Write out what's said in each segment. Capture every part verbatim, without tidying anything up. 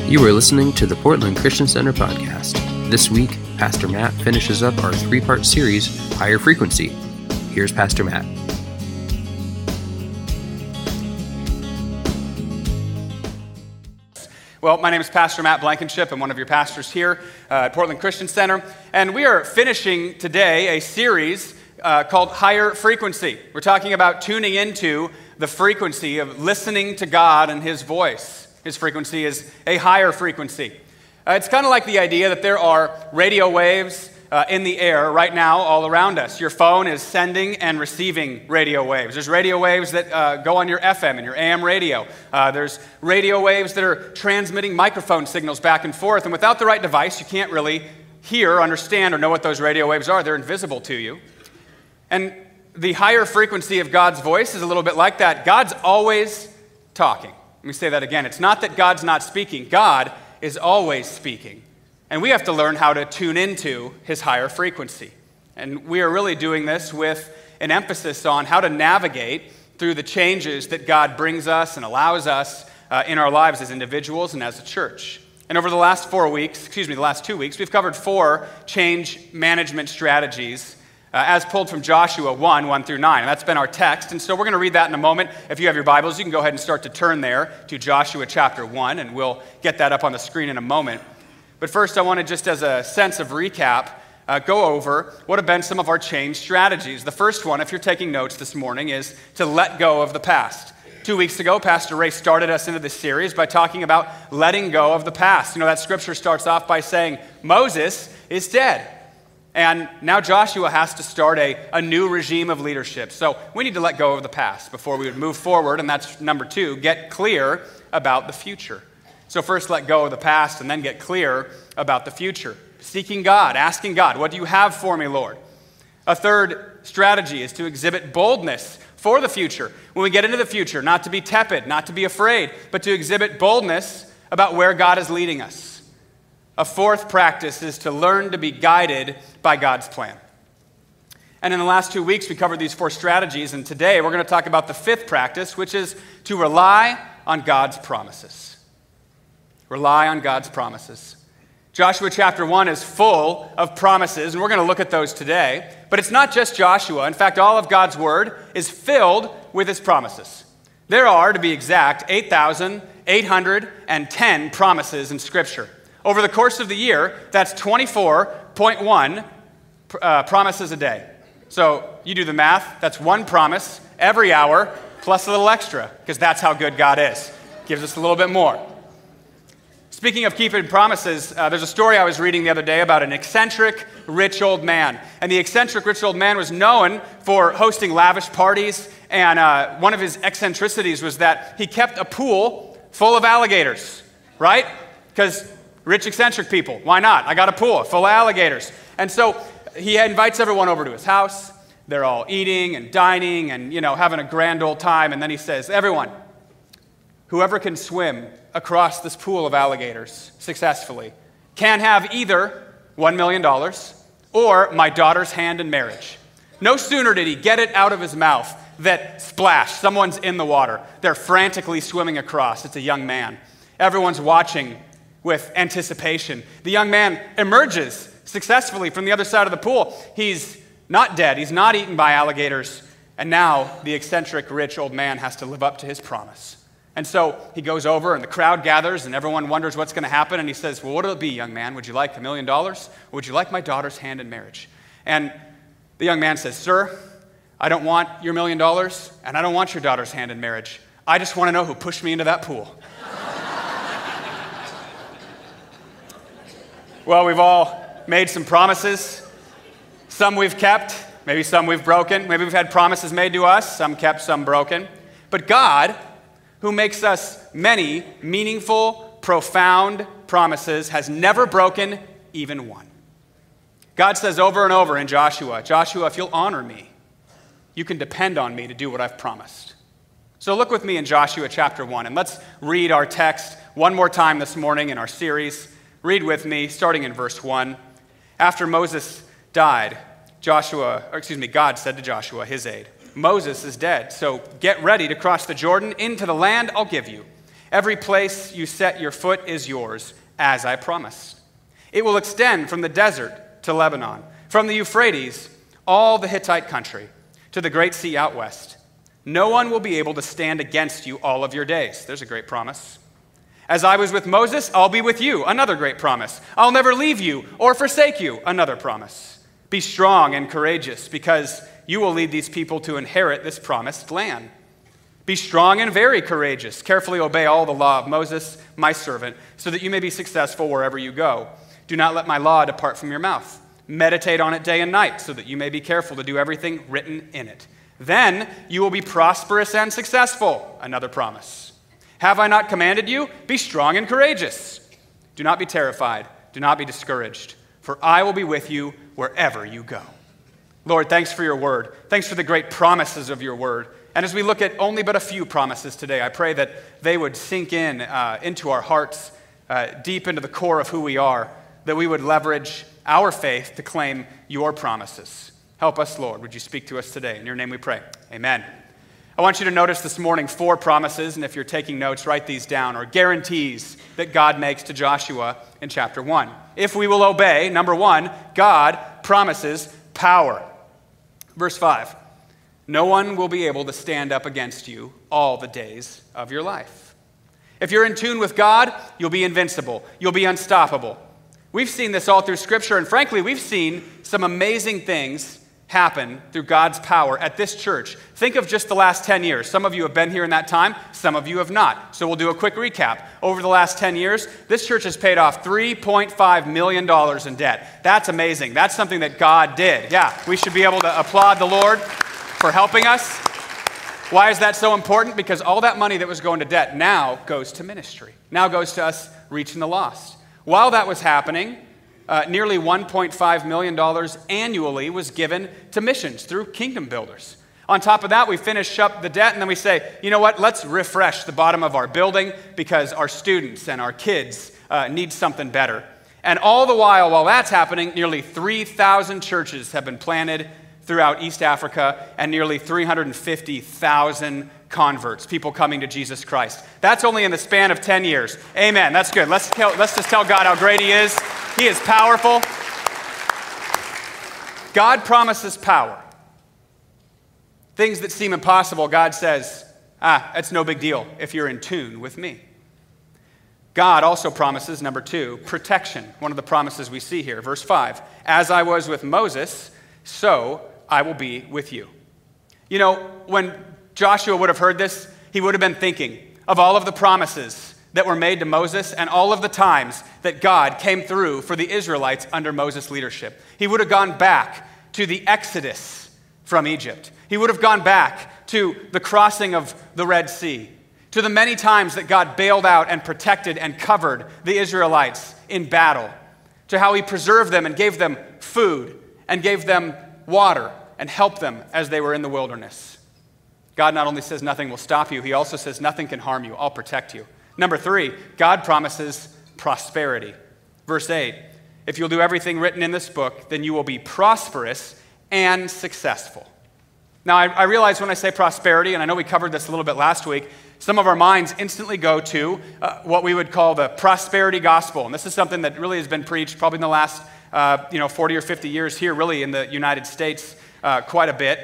You are listening to the Portland Christian Center podcast. This week, Pastor Matt finishes up our three-part series, Higher Frequency. Here's Pastor Matt. Well, my name is Pastor Matt Blankenship. I'm one of your pastors here uh, at Portland Christian Center. And we are finishing today a series uh, called Higher Frequency. We're talking about tuning into the frequency of listening to God and His voice. His frequency is a higher frequency. Uh, it's kind of like the idea that there are radio waves uh, in the air right now all around us. Your phone is sending and receiving radio waves. There's radio waves that uh, go on your F M and your A M radio. Uh, there's radio waves that are transmitting microphone signals back and forth. And without the right device, you can't really hear, understand, or know what those radio waves are. They're invisible to you. And the higher frequency of God's voice is a little bit like that. God's always talking. Let me say that again. It's not that God's not speaking. God is always speaking. And we have to learn how to tune into His higher frequency. And we are really doing this with an emphasis on how to navigate through the changes that God brings us and allows us uh, in our lives as individuals and as a church. And over the last four weeks, excuse me, the last two weeks, we've covered four change management strategies Uh, as pulled from Joshua one, one through nine. And that's been our text. And so we're going to read that in a moment. If you have your Bibles, you can go ahead and start to turn there to Joshua chapter one, and we'll get that up on the screen in a moment. But first, I want to just as a sense of recap, uh, go over what have been some of our change strategies. The first one, if you're taking notes this morning, is to let go of the past. Two weeks ago, Pastor Ray started us into this series by talking about letting go of the past. You know, that scripture starts off by saying, Moses is dead. And now Joshua has to start a, a new regime of leadership. So we need to let go of the past before we would move forward. And that's number two, get clear about the future. So first let go of the past and then get clear about the future. Seeking God, asking God, what do you have for me, Lord? A third strategy is to exhibit boldness for the future. When we get into the future, not to be tepid, not to be afraid, but to exhibit boldness about where God is leading us. A fourth practice is to learn to be guided by God's plan. And in the last two weeks, we covered these four strategies, and today we're going to talk about the fifth practice, which is to rely on God's promises. Rely on God's promises. Joshua chapter one is full of promises, and we're going to look at those today. But it's not just Joshua. In fact, all of God's word is filled with His promises. There are, to be exact, eight thousand eight hundred ten promises in Scripture. Over the course of the year, that's twenty-four point one uh, promises a day. So you do the math, that's one promise every hour plus a little extra, because that's how good God is. Gives us a little bit more. Speaking of keeping promises, uh, there's a story I was reading the other day about an eccentric rich old man. And the eccentric rich old man was known for hosting lavish parties, and uh, one of his eccentricities was that he kept a pool full of alligators, right? Because rich eccentric people, why not? I got a pool full of alligators. And so he invites everyone over to his house. They're all eating and dining and, you know, having a grand old time. And then he says, everyone, whoever can swim across this pool of alligators successfully can have either one million dollars or my daughter's hand in marriage. No sooner did he get it out of his mouth that splash, someone's in the water. They're frantically swimming across. It's a young man. Everyone's watching with anticipation. The young man emerges successfully from the other side of the pool. He's not dead. He's not eaten by alligators. And now the eccentric rich old man has to live up to his promise. And so he goes over and the crowd gathers and everyone wonders what's going to happen. And he says, well, what'll it be, young man? Would you like a million dollars? Or would you like my daughter's hand in marriage? And the young man says, sir, I don't want your million dollars and I don't want your daughter's hand in marriage. I just want to know who pushed me into that pool. Well, we've all made some promises. Some we've kept, maybe some we've broken. Maybe we've had promises made to us, some kept, some broken. But God, who makes us many meaningful, profound promises, has never broken even one. God says over and over in Joshua, Joshua, if you'll honor me, you can depend on me to do what I've promised. So look with me in Joshua chapter one, and let's read our text one more time this morning in our series. Read with me, starting in verse one. After Moses died, Joshua, or excuse me, God said to Joshua, his aide, Moses is dead, so get ready to cross the Jordan into the land I'll give you. Every place you set your foot is yours, as I promised. It will extend from the desert to Lebanon, from the Euphrates, all the Hittite country, to the great sea out west. No one will be able to stand against you all of your days. There's a great promise. As I was with Moses, I'll be with you. Another great promise. I'll never leave you or forsake you. Another promise. Be strong and courageous, because you will lead these people to inherit this promised land. Be strong and very courageous. Carefully obey all the law of Moses, my servant, so that you may be successful wherever you go. Do not let my law depart from your mouth. Meditate on it day and night, so that you may be careful to do everything written in it. Then you will be prosperous and successful. Another promise. Have I not commanded you? Be strong and courageous. Do not be terrified. Do not be discouraged, for I will be with you wherever you go. Lord, thanks for your word. Thanks for the great promises of your word. And as we look at only but a few promises today, I pray that they would sink in uh, into our hearts, uh, deep into the core of who we are, that we would leverage our faith to claim your promises. Help us, Lord. Would you speak to us today? In your name we pray. Amen. I want you to notice this morning four promises, and if you're taking notes, write these down, or guarantees that God makes to Joshua in chapter one. If we will obey, number one, God promises power. Verse five, no one will be able to stand up against you all the days of your life. If you're in tune with God, you'll be invincible. You'll be unstoppable. We've seen this all through Scripture, and frankly, we've seen some amazing things happen through God's power at this church. Think of just the last ten years. Some of you have been here in that time, some of you have not. So we'll do a quick recap. Over the last ten years, this church has paid off three point five million dollars in debt. That's amazing. That's something that God did. Yeah, we should be able to applaud the Lord for helping us. Why is that so important? Because all that money that was going to debt now goes to ministry. Now goes to us reaching the lost. While that was happening, Uh, nearly one point five million dollars annually was given to missions through Kingdom Builders. On top of that, we finish up the debt, and then we say, you know what, let's refresh the bottom of our building because our students and our kids uh, need something better. And all the while, while that's happening, nearly three thousand churches have been planted throughout East Africa, and nearly three hundred fifty thousand converts, people coming to Jesus Christ. That's only in the span of ten years. Amen. That's good. Let's tell, let's just tell God how great he is. He is powerful. God promises power. Things that seem impossible, God says, ah, it's no big deal if you're in tune with me. God also promises, number two, protection. One of the promises we see here, verse five, as I was with Moses, so I will be with you. You know, when Joshua would have heard this, he would have been thinking of all of the promises that were made to Moses and all of the times that God came through for the Israelites under Moses' leadership. He would have gone back to the Exodus from Egypt. He would have gone back to the crossing of the Red Sea, to the many times that God bailed out and protected and covered the Israelites in battle, to how he preserved them and gave them food and gave them water and helped them as they were in the wilderness. God not only says nothing will stop you, he also says nothing can harm you. I'll protect you. Number three, God promises prosperity. Verse eight, if you'll do everything written in this book, then you will be prosperous and successful. Now, I, I realize when I say prosperity, and I know we covered this a little bit last week, some of our minds instantly go to uh, what we would call the prosperity gospel. And this is something that really has been preached probably in the last uh, you know, forty or fifty years here, really in the United States, uh, quite a bit.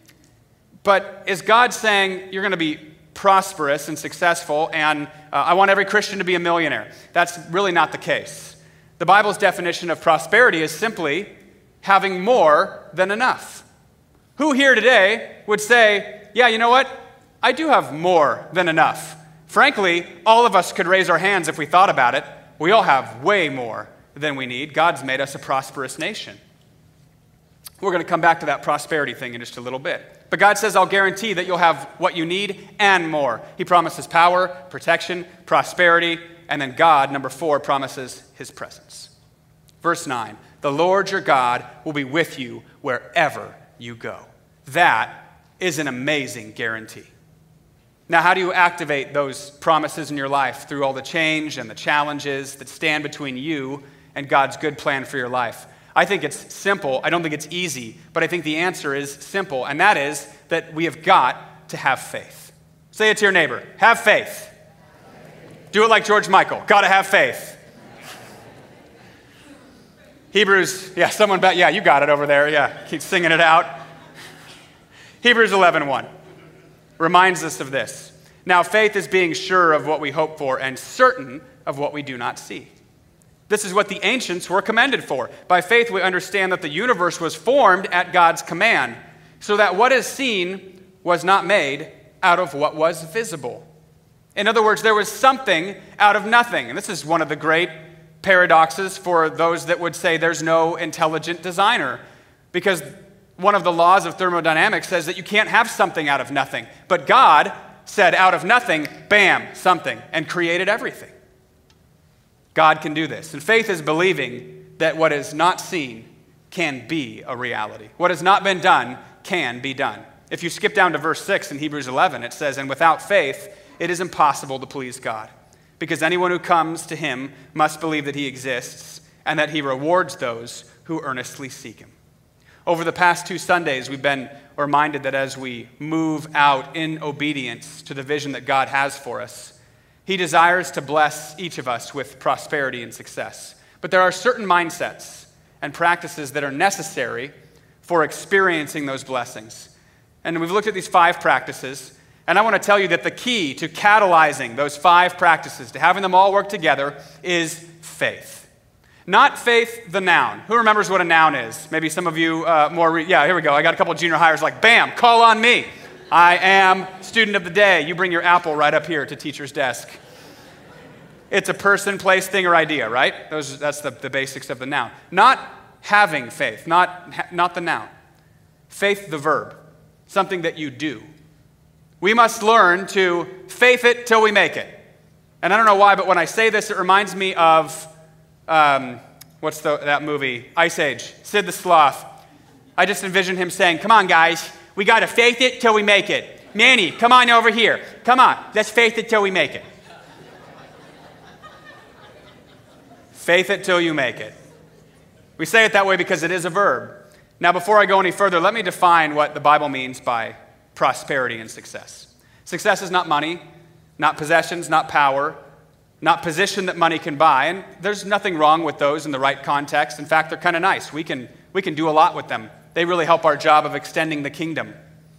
But is God saying you're going to be prosperous and successful, and uh, I want every Christian to be a millionaire? That's really not the case. The Bible's definition of prosperity is simply having more than enough. Who here today would say, yeah, you know what? I do have more than enough. Frankly, all of us could raise our hands if we thought about it. We all have way more than we need. God's made us a prosperous nation. We're going to come back to that prosperity thing in just a little bit. But God says, I'll guarantee that you'll have what you need and more. He promises power, protection, prosperity, and then God, number four, promises his presence. Verse nine, the Lord your God will be with you wherever you go. That is an amazing guarantee. Now, how do you activate those promises in your life? Through all the change and the challenges that stand between you and God's good plan for your life. I think it's simple. I don't think it's easy, but I think the answer is simple, and that is that we have got to have faith. Say it to your neighbor. Have faith. Do it like George Michael. Gotta have faith. Hebrews, yeah, someone bet, yeah, you got it over there. Yeah, keep singing it out. Hebrews eleven one reminds us of this. Now, faith is being sure of what we hope for and certain of what we do not see. This is what the ancients were commended for. By faith, we understand that the universe was formed at God's command, so that what is seen was not made out of what was visible. In other words, there was something out of nothing. And this is one of the great paradoxes for those that would say there's no intelligent designer, because one of the laws of thermodynamics says that you can't have something out of nothing. But God said out of nothing, bam, something, and created everything. God can do this. And faith is believing that what is not seen can be a reality. What has not been done can be done. If you skip down to verse six in Hebrews eleven, it says, and without faith, it is impossible to please God, because anyone who comes to him must believe that he exists and that he rewards those who earnestly seek him. Over the past two Sundays, we've been reminded that as we move out in obedience to the vision that God has for us, he desires to bless each of us with prosperity and success. But there are certain mindsets and practices that are necessary for experiencing those blessings. And we've looked at these five practices, and I want to tell you that the key to catalyzing those five practices, to having them all work together, is faith. Not faith, the noun. Who remembers what a noun is? Maybe some of you uh, more, re- yeah, here we go. I got a couple junior hires like, bam, call on me. I am student of the day. You bring your apple right up here to teacher's desk. It's a person, place, thing, or idea, right? Those, that's the, the basics of the noun. Not having faith, not, not the noun. Faith, the verb, something that you do. We must learn to faith it till we make it. And I don't know why, but when I say this, it reminds me of, um, what's the, that movie? Ice Age, Sid the Sloth. I just envision him saying, come on, guys, we got to faith it till we make it. Manny, come on over here. Come on, let's faith it till we make it. Faith it till you make it. We say it that way because it is a verb. Now, before I go any further, let me define what the Bible means by prosperity and success. Success is not money, not possessions, not power, not position that money can buy. And there's nothing wrong with those in the right context. In fact, they're kind of nice. We can, we can do a lot with them. They really help our job of extending the kingdom.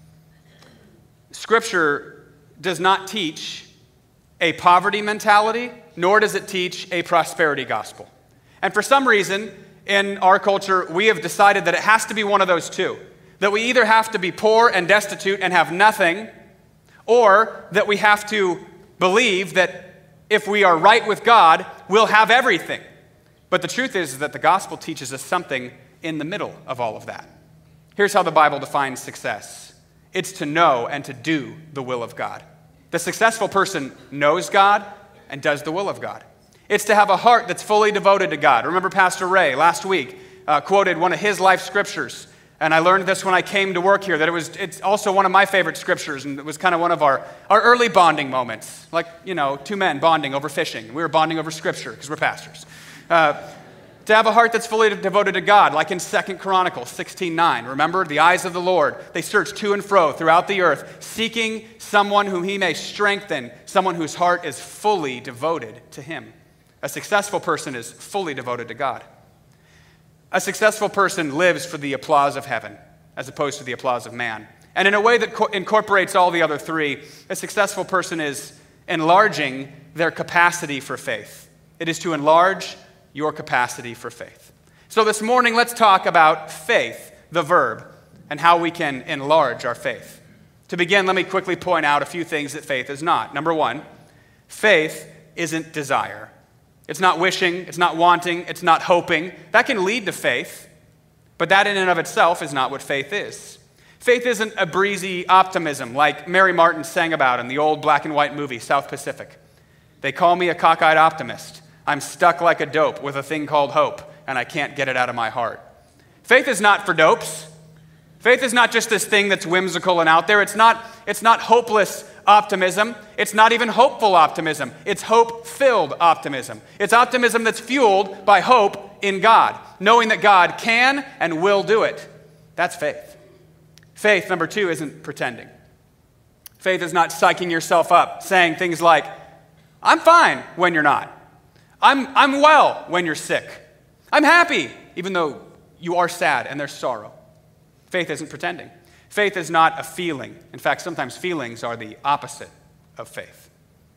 Scripture does not teach a poverty mentality, nor does it teach a prosperity gospel. And for some reason, in our culture, we have decided that it has to be one of those two. That we either have to be poor and destitute and have nothing, or that we have to believe that if we are right with God, we'll have everything. But the truth is that the gospel teaches us something in the middle of all of that. Here's how the Bible defines success. It's to know and to do the will of God. The successful person knows God and does the will of God. It's to have a heart that's fully devoted to God. Remember Pastor Ray last week uh, quoted one of his life scriptures. And I learned this when I came to work here, that it was, it's also one of my favorite scriptures, and it was kind of one of our, our early bonding moments. Like, you know, two men bonding over fishing. We were bonding over scripture because we're pastors. Uh, to have a heart that's fully devoted to God, like in Second Chronicles sixteen nine. Remember, the eyes of the Lord, they search to and fro throughout the earth, seeking someone whom he may strengthen, someone whose heart is fully devoted to him. A successful person is fully devoted to God. A successful person lives for the applause of heaven as opposed to the applause of man. And in a way that co- incorporates all the other three, a successful person is enlarging their capacity for faith. It is to enlarge your capacity for faith. So this morning, let's talk about faith, the verb, and how we can enlarge our faith. To begin, let me quickly point out a few things that faith is not. Number one, faith isn't desire. It's not wishing, it's not wanting, it's not hoping. That can lead to faith, but that in and of itself is not what faith is. Faith isn't a breezy optimism like Mary Martin sang about in the old black and white movie, South Pacific. They call me a cockeyed optimist. I'm stuck like a dope with a thing called hope, and I can't get it out of my heart. Faith is not for dopes. Faith is not just this thing that's whimsical and out there. It's not, it's not hopeless optimism. It's not even hopeful optimism. It's hope-filled optimism. It's optimism that's fueled by hope in God, knowing that God can and will do it. That's faith. Faith, number two, isn't pretending. Faith is not psyching yourself up, saying things like, I'm fine when you're not. I'm, I'm well when you're sick. I'm happy even though you are sad and there's sorrow. Faith isn't pretending. Faith is not a feeling. In fact, sometimes feelings are the opposite of faith.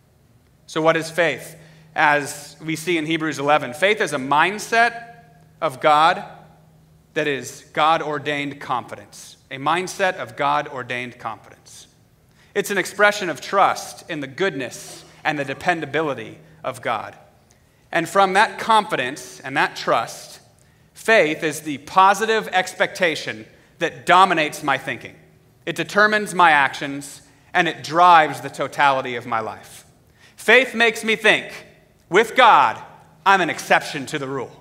So what is faith? As we see in Hebrews eleven, faith is a mindset of God that is God-ordained confidence. A mindset of God-ordained confidence. It's an expression of trust in the goodness and the dependability of God. And from that confidence and that trust, faith is the positive expectation that dominates my thinking. It determines my actions, and it drives the totality of my life. Faith makes me think, with God, I'm an exception to the rule.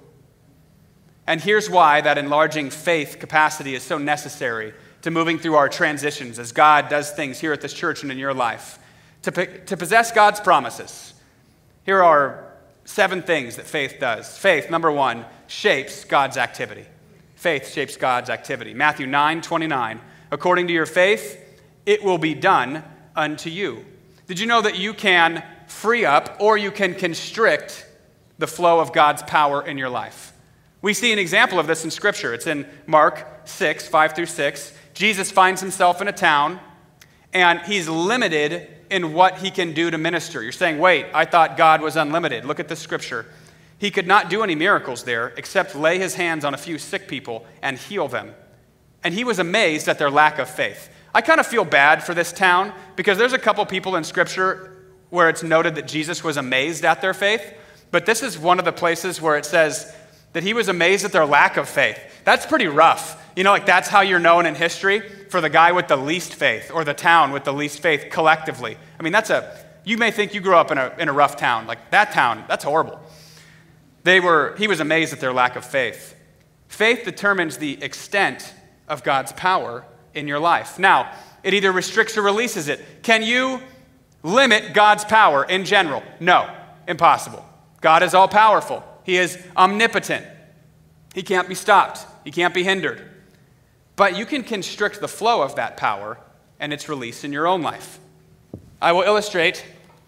And here's why that enlarging faith capacity is so necessary to moving through our transitions as God does things here at this church and in your life. To, to possess God's promises, here are seven things that faith does. Faith, number one, shapes God's activity. Faith shapes God's activity. Matthew nine twenty-nine, according to your faith, it will be done unto you. Did you know that you can free up or you can constrict the flow of God's power in your life? We see an example of this in Scripture. It's in Mark six, five through six. Jesus finds himself in a town, and he's limited in what he can do to minister. You're saying, wait, I thought God was unlimited. Look at the Scripture. He could not do any miracles there except lay his hands on a few sick people and heal them. And he was amazed at their lack of faith. I kind of feel bad for this town because there's a couple people in Scripture where it's noted that Jesus was amazed at their faith, but this is one of the places where it says that he was amazed at their lack of faith. That's pretty rough. You know, like that's how you're known in history, for the guy with the least faith or the town with the least faith collectively. I mean, that's a, you may think you grew up in a, in a rough town. Like that town, that's horrible. They were, he was amazed at their lack of faith. Faith determines the extent of God's power in your life. Now, it either restricts or releases it. Can you limit God's power in general? No, impossible. God is all powerful. He is omnipotent. He can't be stopped. He can't be hindered. But you can constrict the flow of that power and its release in your own life. I will illustrate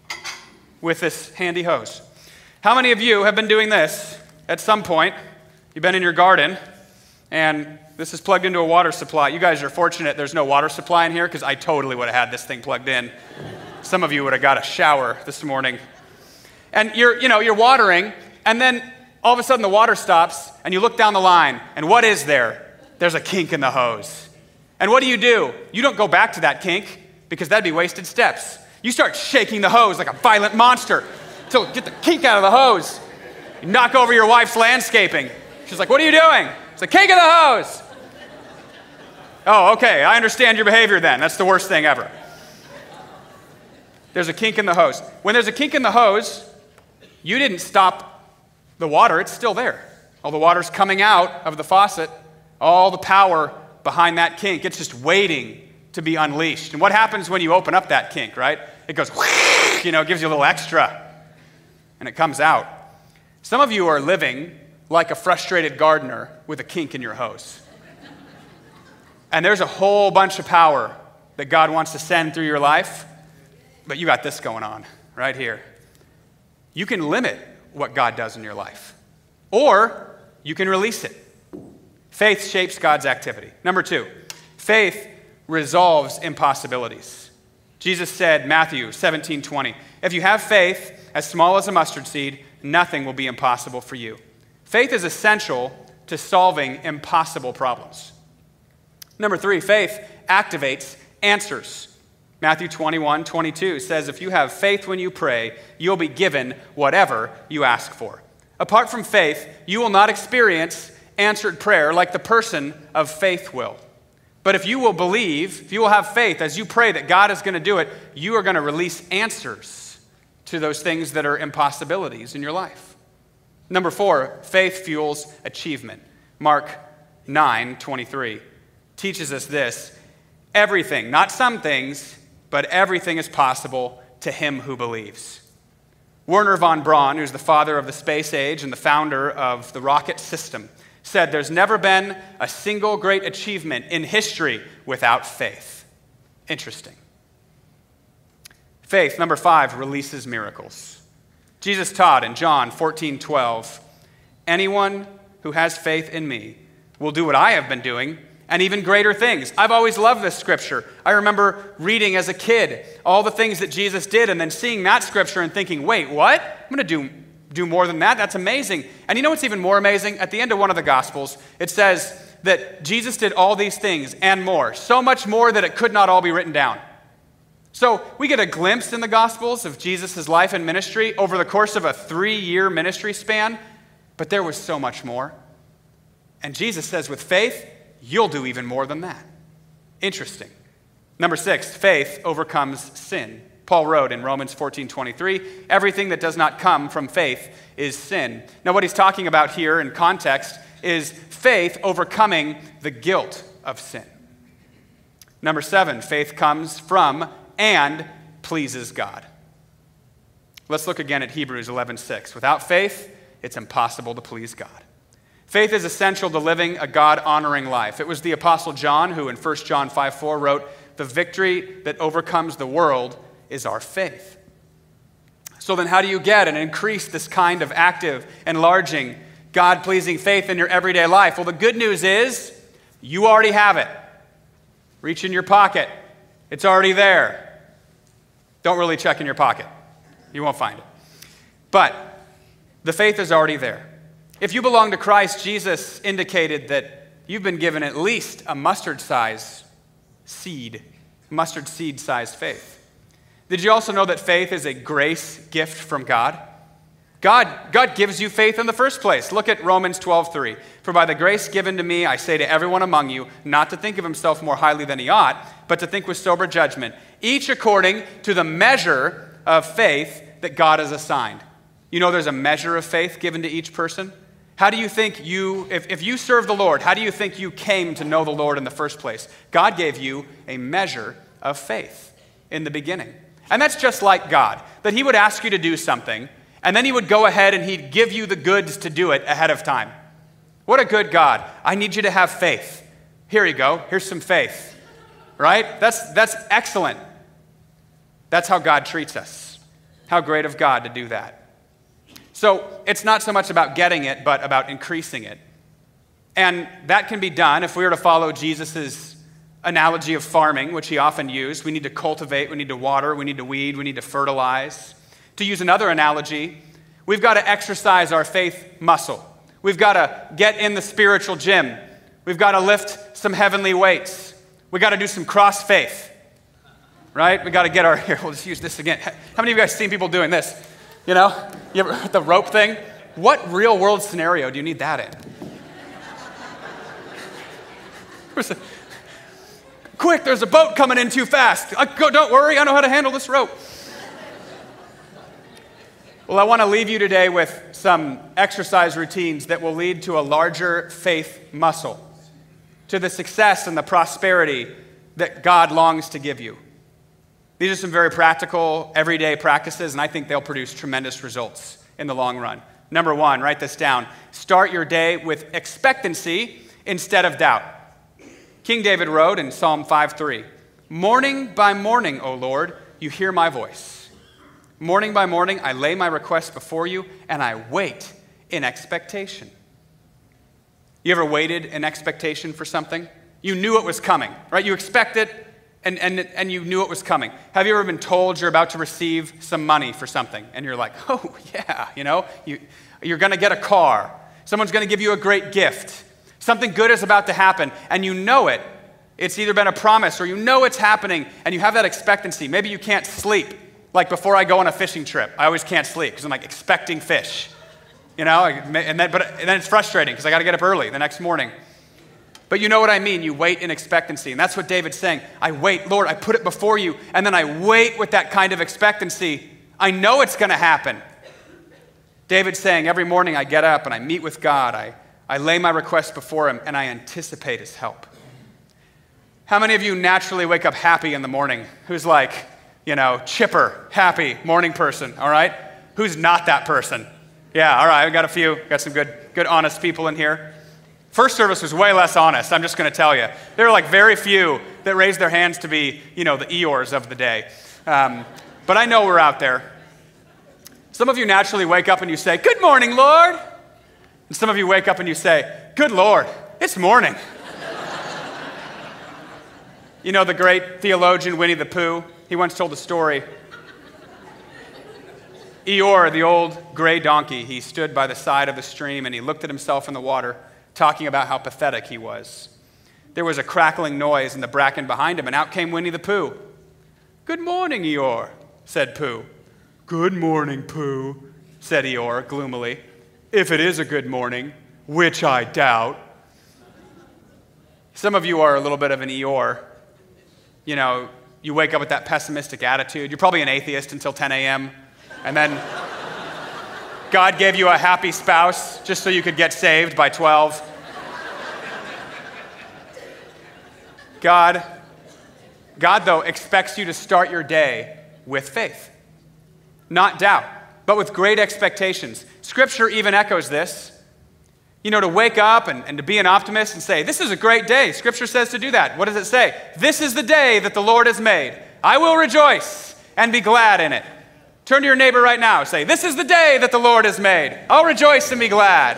with this handy hose. How many of you have been doing this at some point? You've been in your garden, and this is plugged into a water supply. You guys are fortunate there's no water supply in here, because I totally would have had this thing plugged in. Some of you would have got a shower this morning. And you're, you know, you're watering, and then all of a sudden the water stops, and you look down the line, and what is there? There's a kink in the hose. And what do you do? You don't go back to that kink, because that'd be wasted steps. You start shaking the hose like a violent monster to get the kink out of the hose. You knock over your wife's landscaping. She's like, what are you doing? It's the kink of the hose. Oh, okay, I understand your behavior then. That's the worst thing ever. There's a kink in the hose. When there's a kink in the hose, you didn't stop the water. It's still there. All the water's coming out of the faucet. All the power behind that kink, it's just waiting to be unleashed. And what happens when you open up that kink, right? It goes, you know, gives you a little extra, and it comes out. Some of you are living like a frustrated gardener with a kink in your hose. And there's a whole bunch of power that God wants to send through your life, but you got this going on right here. You can limit what God does in your life, or you can release it. Faith shapes God's activity. Number two, faith resolves impossibilities. Jesus said, Matthew seventeen twenty, if you have faith as small as a mustard seed, nothing will be impossible for you. Faith is essential to solving impossible problems. Number three, faith activates answers. Matthew twenty-one twenty-two says, if you have faith when you pray, you'll be given whatever you ask for. Apart from faith, you will not experience answered prayer like the person of faith will. But if you will believe, if you will have faith as you pray that God is going to do it, you are going to release answers to those things that are impossibilities in your life. Number four, faith fuels achievement. Mark nine twenty-three teaches us this. Everything, not some things, but everything is possible to him who believes. Wernher von Braun, who's the father of the space age and the founder of the rocket system, said there's never been a single great achievement in history without faith. Interesting. Faith, number five, releases miracles. Jesus taught in John fourteen twelve, anyone who has faith in me will do what I have been doing and even greater things. I've always loved this scripture. I remember reading as a kid all the things that Jesus did and then seeing that scripture and thinking, wait, what? I'm going to do, do more than that? That's amazing. And you know what's even more amazing? At the end of one of the Gospels, it says that Jesus did all these things and more, so much more that it could not all be written down. So we get a glimpse in the Gospels of Jesus' life and ministry over the course of a three-year ministry span, but there was so much more. And Jesus says with faith, you'll do even more than that. Interesting. Number six, faith overcomes sin. Paul wrote in Romans fourteen twenty-three, everything that does not come from faith is sin. Now what he's talking about here in context is faith overcoming the guilt of sin. Number seven, faith comes from and pleases God. Let's look again at Hebrews eleven six. Without faith, it's impossible to please God. Faith is essential to living a God-honoring life. It was the Apostle John who in First John five four wrote, the victory that overcomes the world is our faith. So then how do you get and increase this kind of active, enlarging, God-pleasing faith in your everyday life? Well, the good news is you already have it. Reach in your pocket. It's already there. Don't really check in your pocket. You won't find it. But the faith is already there. If you belong to Christ, Jesus indicated that you've been given at least a mustard-sized seed, mustard seed-sized faith. Did you also know that faith is a grace gift from God? God, God gives you faith in the first place. Look at Romans twelve three. For by the grace given to me, I say to everyone among you, not to think of himself more highly than he ought, but to think with sober judgment, each according to the measure of faith that God has assigned. You know there's a measure of faith given to each person? How do you think you, if, if you serve the Lord, how do you think you came to know the Lord in the first place? God gave you a measure of faith in the beginning. And that's just like God, that he would ask you to do something, and then he would go ahead and he'd give you the goods to do it ahead of time. What a good God. I need you to have faith. Here you go. Here's some faith. Right? That's, that's excellent. That's how God treats us. How great of God to do that. So it's not so much about getting it, but about increasing it. And that can be done if we were to follow Jesus' analogy of farming, which he often used. We need to cultivate, we need to water, we need to weed, we need to fertilize. To use another analogy, we've got to exercise our faith muscle. We've got to get in the spiritual gym. We've got to lift some heavenly weights. We've got to do some cross faith, right? We've got to get our, here, we'll just use this again. How many of you guys seen people doing this? You know, you ever, the rope thing? What real world scenario do you need that in? There's a, quick, there's a boat coming in too fast. I, go, don't worry, I know how to handle this rope. Well, I want to leave you today with some exercise routines that will lead to a larger faith muscle, to the success and the prosperity that God longs to give you. These are some very practical, everyday practices, and I think they'll produce tremendous results in the long run. Number one, write this down. Start your day with expectancy instead of doubt. King David wrote in Psalm five three, morning by morning, O Lord, you hear my voice. Morning by morning, I lay my request before you, and I wait in expectation. You ever waited in expectation for something? You knew it was coming, right? You expect it, and, and, and you knew it was coming. Have you ever been told you're about to receive some money for something, and you're like, oh, yeah, you know, you, you're going to get a car. Someone's going to give you a great gift. Something good is about to happen, and you know it. It's either been a promise or you know it's happening, and you have that expectancy. Maybe you can't sleep. Like before I go on a fishing trip, I always can't sleep because I'm like expecting fish, you know, and then, but, and then it's frustrating because I got to get up early the next morning. But you know what I mean? You wait in expectancy. And that's what David's saying. I wait, Lord, I put it before you, and then I wait with that kind of expectancy. I know it's going to happen. David's saying every morning I get up and I meet with God. I, I lay my request before him, and I anticipate his help. How many of you naturally wake up happy in the morning? Who's like, you know, chipper, happy, morning person, all right? Who's not that person? Yeah, all right, we got a few, got some good, good honest people in here. First service was way less honest, I'm just going to tell you. There were like very few that raised their hands to be, you know, the Eeyores of the day. Um, but I know we're out there. Some of you naturally wake up and you say, "Good morning, Lord." And some of you wake up and you say, "Good Lord, it's morning." You know the great theologian Winnie the Pooh? He once told a story. Eeyore, the old gray donkey, he stood by the side of the stream and he looked at himself in the water, talking about how pathetic he was. There was a crackling noise in the bracken behind him, and out came Winnie the Pooh. "Good morning, Eeyore," said Pooh. "Good morning, Pooh," said Eeyore gloomily. "If it is a good morning, which I doubt." Some of you are a little bit of an Eeyore. You know, you wake up with that pessimistic attitude. You're probably an atheist until ten a.m., and then God gave you a happy spouse just so you could get saved by twelve. God, God, though, expects you to start your day with faith, not doubt, but with great expectations. Scripture even echoes this. You know, to wake up and, and to be an optimist and say, "This is a great day." Scripture says to do that. What does it say? "This is the day that the Lord has made. I will rejoice and be glad in it." Turn to your neighbor right now. Say, "This is the day that the Lord has made. I'll rejoice and be glad."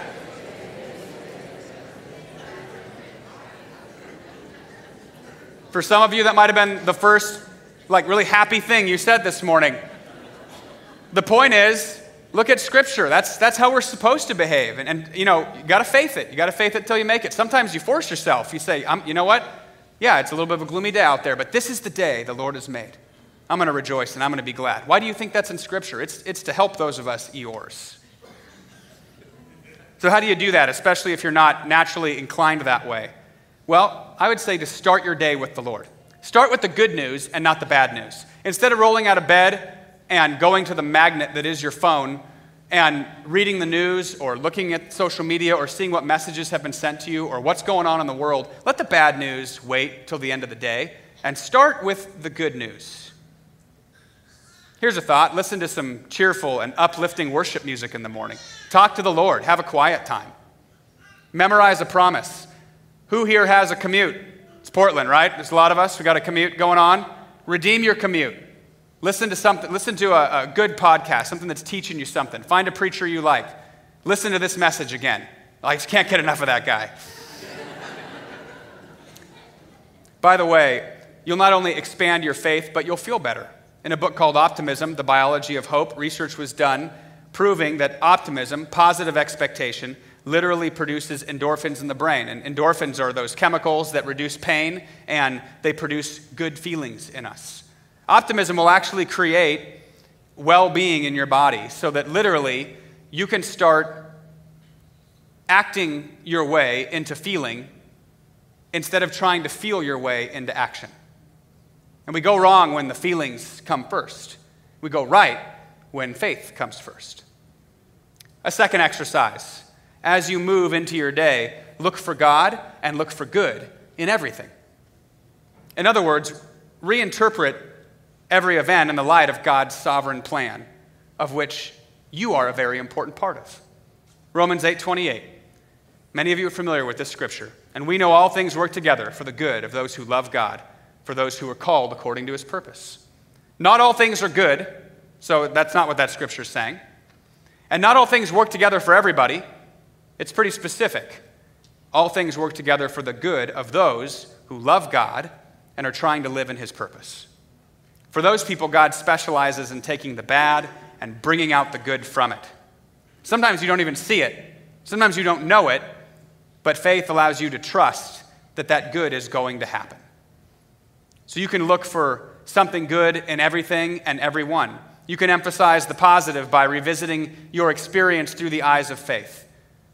For some of you, that might have been the first, like, really happy thing you said this morning. The point is, look at Scripture. That's, that's how we're supposed to behave. And, and you know, you got to faith it. You got to faith it till you make it. Sometimes you force yourself. You say, I'm, you know what? Yeah, it's a little bit of a gloomy day out there, but this is the day the Lord has made. I'm going to rejoice and I'm going to be glad. Why do you think that's in Scripture? It's, it's to help those of us Eeyores. So how do you do that, especially if you're not naturally inclined that way? Well, I would say to start your day with the Lord. Start with the good news and not the bad news. Instead of rolling out of bed and going to the magnet that is your phone and reading the news or looking at social media or seeing what messages have been sent to you or what's going on in the world, let the bad news wait till the end of the day and start with the good news. Here's a thought. Listen to some cheerful and uplifting worship music in the morning. Talk to the Lord. Have a quiet time. Memorize a promise. Who here has a commute? It's Portland, right? There's a lot of us. We got a commute going on. Redeem your commute. Listen to something. Listen to a, a good podcast, something that's teaching you something. Find a preacher you like. Listen to this message again. I just can't get enough of that guy. By the way, you'll not only expand your faith, but you'll feel better. In a book called Optimism, The Biology of Hope, research was done proving that optimism, positive expectation, literally produces endorphins in the brain. And endorphins are those chemicals that reduce pain, and they produce good feelings in us. Optimism will actually create well-being in your body so that literally you can start acting your way into feeling instead of trying to feel your way into action. And we go wrong when the feelings come first. We go right when faith comes first. A second exercise. As you move into your day, look for God and look for good in everything. In other words, reinterpret every event in the light of God's sovereign plan, of which you are a very important part of. Romans eight twenty-eight. Many of you are familiar with this scripture. "And we know all things work together for the good of those who love God, for those who are called according to his purpose." Not all things are good, so that's not what that scripture is saying. And not all things work together for everybody. It's pretty specific. All things work together for the good of those who love God and are trying to live in his purpose. For those people, God specializes in taking the bad and bringing out the good from it. Sometimes you don't even see it. Sometimes you don't know it, but faith allows you to trust that that good is going to happen. So you can look for something good in everything and everyone. You can emphasize the positive by revisiting your experience through the eyes of faith.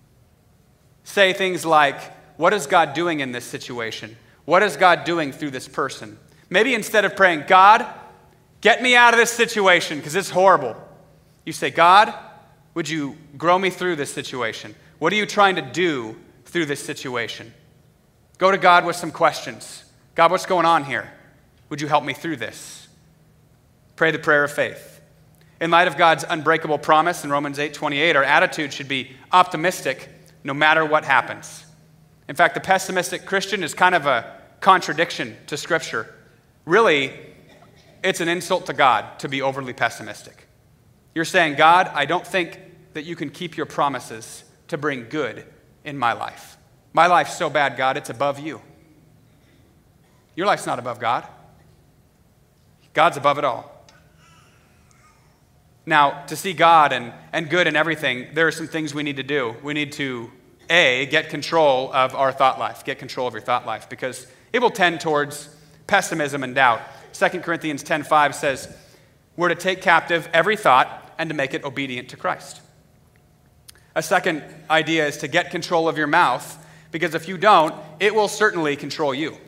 Say things like, what is God doing in this situation? What is God doing through this person? Maybe instead of praying, "God, get me out of this situation because it's horrible," you say, "God, would you grow me through this situation? What are you trying to do through this situation?" Go to God with some questions. "God, what's going on here? Would you help me through this?" Pray the prayer of faith. In light of God's unbreakable promise in Romans eight twenty-eight, our attitude should be optimistic no matter what happens. In fact, the pessimistic Christian is kind of a contradiction to Scripture. Really, it's an insult to God to be overly pessimistic. You're saying, God, I don't think that you can keep your promises to bring good in my life. My life's so bad, God, it's above you. Your life's not above God. God's above it all. Now, to see God and, and good in everything, there are some things we need to do. We need to, A, get control of our thought life. Get control of your thought life, because it will tend towards pessimism and doubt. Second Corinthians ten five says, we're to take captive every thought and to make it obedient to Christ. A second idea is to get control of your mouth, because if you don't, it will certainly control you.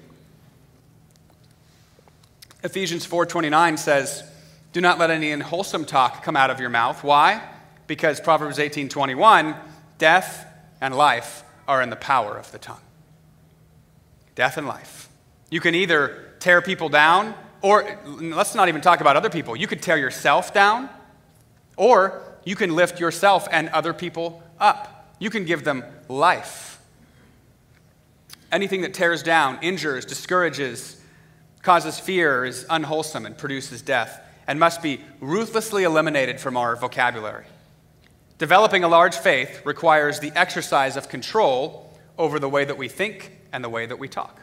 Ephesians four twenty-nine says, do not let any unwholesome talk come out of your mouth. Why? Because Proverbs eighteen twenty-one, death and life are in the power of the tongue. Death and life. You can either tear people down, or let's not even talk about other people. You could tear yourself down, or you can lift yourself and other people up. You can give them life. Anything that tears down, injures, discourages, causes fear is unwholesome and produces death, and must be ruthlessly eliminated from our vocabulary. Developing a large faith requires the exercise of control over the way that we think and the way that we talk.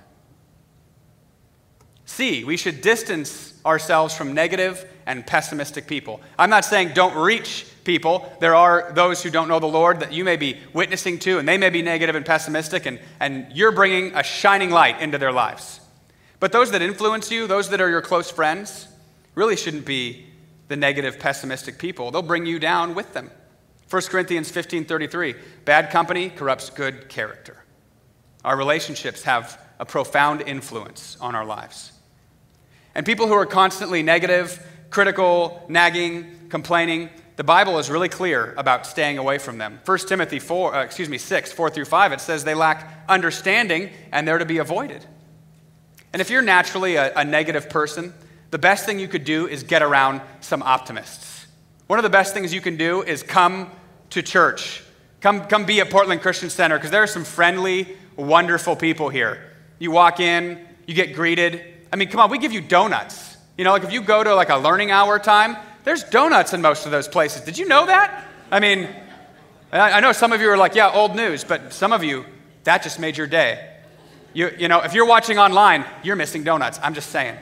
C, we should distance ourselves from negative and pessimistic people. I'm not saying don't reach people. There are those who don't know the Lord that you may be witnessing to, and they may be negative and pessimistic, and, and you're bringing a shining light into their lives. But those that influence you, those that are your close friends, really shouldn't be the negative, pessimistic people. They'll bring you down with them. First Corinthians fifteen thirty-three, bad company corrupts good character. Our relationships have a profound influence on our lives. And people who are constantly negative, critical, nagging, complaining, the Bible is really clear about staying away from them. First Timothy four, uh, excuse me, six, four through five, it says they lack understanding and they're to be avoided. And if you're naturally a, a negative person, the best thing you could do is get around some optimists. One of the best things you can do is come to church. Come, come be at Portland Christian Center, because there are some friendly, wonderful people here. You walk in, you get greeted. I mean, come on, we give you donuts. You know, like if you go to like a learning hour time, there's donuts in most of those places. Did you know that? I mean, I know some of you are like, yeah, old news, but some of you, that just made your day. You, you know, if you're watching online, you're missing donuts. I'm just saying.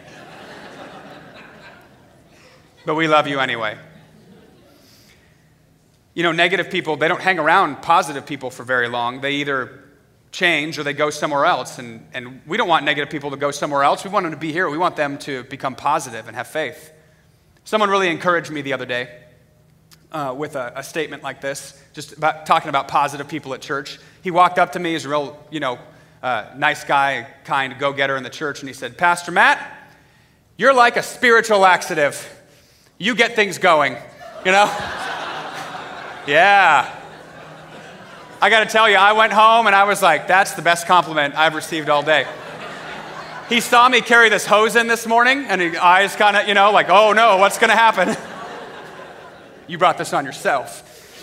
But we love you anyway. You know, negative people, they don't hang around positive people for very long. They either change or they go somewhere else. And, and we don't want negative people to go somewhere else. We want them to be here. We want them to become positive and have faith. Someone really encouraged me the other day uh, with a, a statement like this, just about talking about positive people at church. He walked up to me, he's a real, you know, uh, nice guy, kind go-getter in the church, and he said, Pastor Matt, you're like a spiritual laxative. You get things going, you know? Yeah. I got to tell you, I went home and I was like, that's the best compliment I've received all day. He saw me carry this hose in this morning, and his eyes kind of, you know, like, oh no, what's going to happen? You brought this on yourself.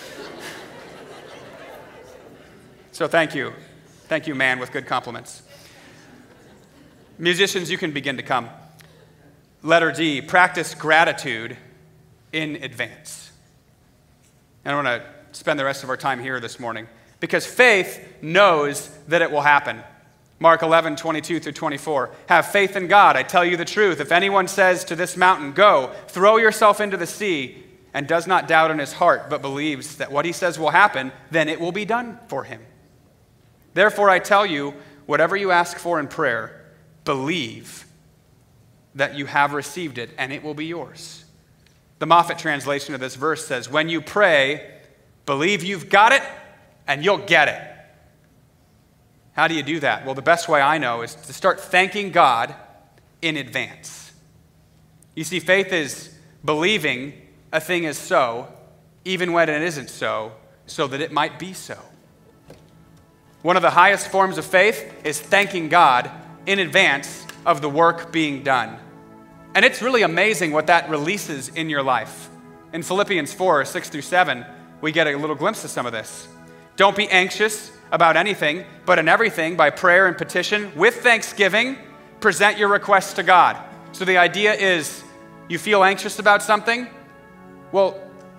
So thank you. Thank you, man, with good compliments. Musicians, you can begin to come. Letter D, practice gratitude in advance. And I want to spend the rest of our time here this morning, because faith knows that it will happen. Mark eleven, twenty-two through twenty-four. Have faith in God. I tell you the truth. If anyone says to this mountain, go, throw yourself into the sea, and does not doubt in his heart, but believes that what he says will happen, then it will be done for him. Therefore, I tell you, whatever you ask for in prayer, believe that you have received it, and it will be yours. The Moffat translation of this verse says, when you pray, believe you've got it, and you'll get it. How do you do that? Well, the best way I know is to start thanking God in advance. You see, faith is believing a thing is so, even when it isn't so, so that it might be so. One of the highest forms of faith is thanking God in advance of the work being done. And it's really amazing what that releases in your life. In Philippians four, six through seven, we get a little glimpse of some of this. Don't be anxious about anything, but in everything, by prayer and petition, with thanksgiving, present your requests to God. So the idea is, you feel anxious about something? Well,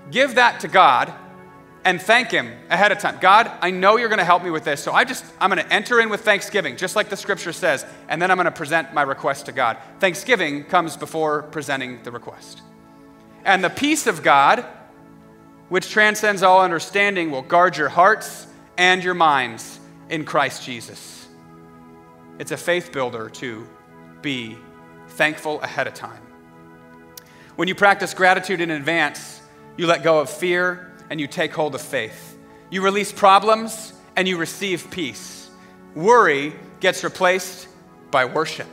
give that to God and thank him ahead of time. God, I know you're going to help me with this, so I just, I'm going to enter in with thanksgiving, just like the scripture says, and then I'm going to present my request to God. Thanksgiving comes before presenting the request. And the peace of God, which transcends all understanding, will guard your hearts and your minds in Christ Jesus. It's a faith builder to be thankful ahead of time. When you practice gratitude in advance, you let go of fear and you take hold of faith. You release problems and you receive peace. Worry gets replaced by worship.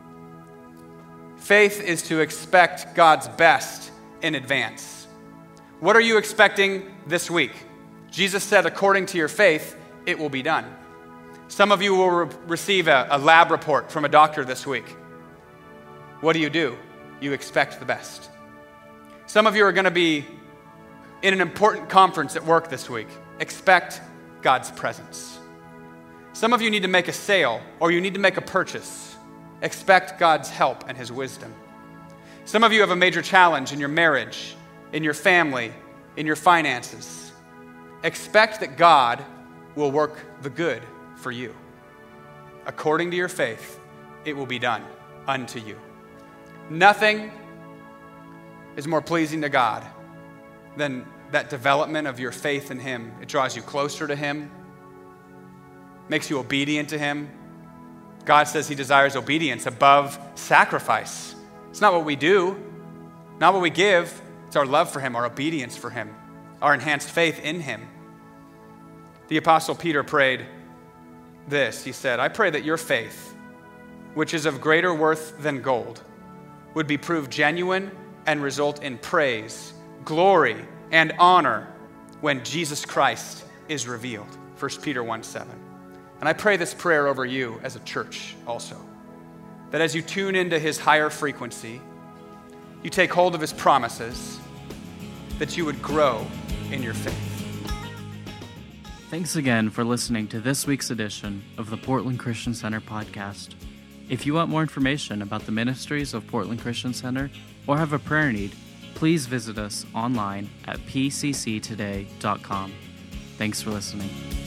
Faith is to expect God's best in advance. What are you expecting this week? Jesus said, according to your faith, it will be done. Some of you will re- receive a, a lab report from a doctor this week. What do you do? You expect the best. Some of you are going to be in an important conference at work this week. Expect God's presence. Some of you need to make a sale or you need to make a purchase. Expect God's help and his wisdom. Some of you have a major challenge in your marriage, in your family, in your finances. Expect that God will work the good for you. According to your faith, it will be done unto you. Nothing is more pleasing to God than that development of your faith in him. It draws you closer to him, makes you obedient to him. God says he desires obedience above sacrifice. It's not what we do, not what we give. It's our love for him, our obedience for him, our enhanced faith in him. The Apostle Peter prayed this. He said, I pray that your faith, which is of greater worth than gold, would be proved genuine and result in praise, glory, and honor when Jesus Christ is revealed. First Peter one seven. And I pray this prayer over you as a church also, that as you tune into his higher frequency, you take hold of his promises, that you would grow in your faith. Thanks again for listening to this week's edition of the Portland Christian Center podcast. If you want more information about the ministries of Portland Christian Center or have a prayer need, please visit us online at p c c today dot com. Thanks for listening.